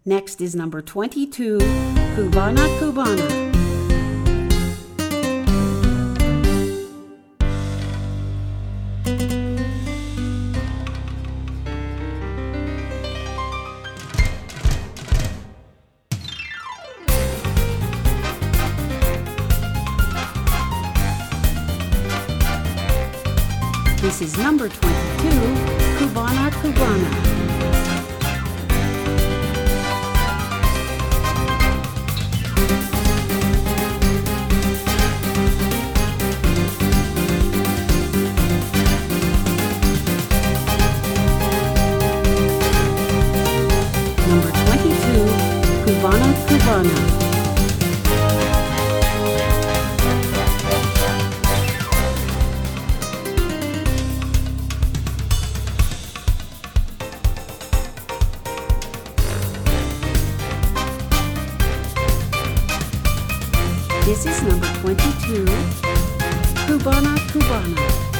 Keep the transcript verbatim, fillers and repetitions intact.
Next is number twenty-two, Cubana Cubana. This is number twenty-two, Cubana Cubana. Number twenty-two, Cubana Cubana. This is number twenty-two, Cubana Cubana.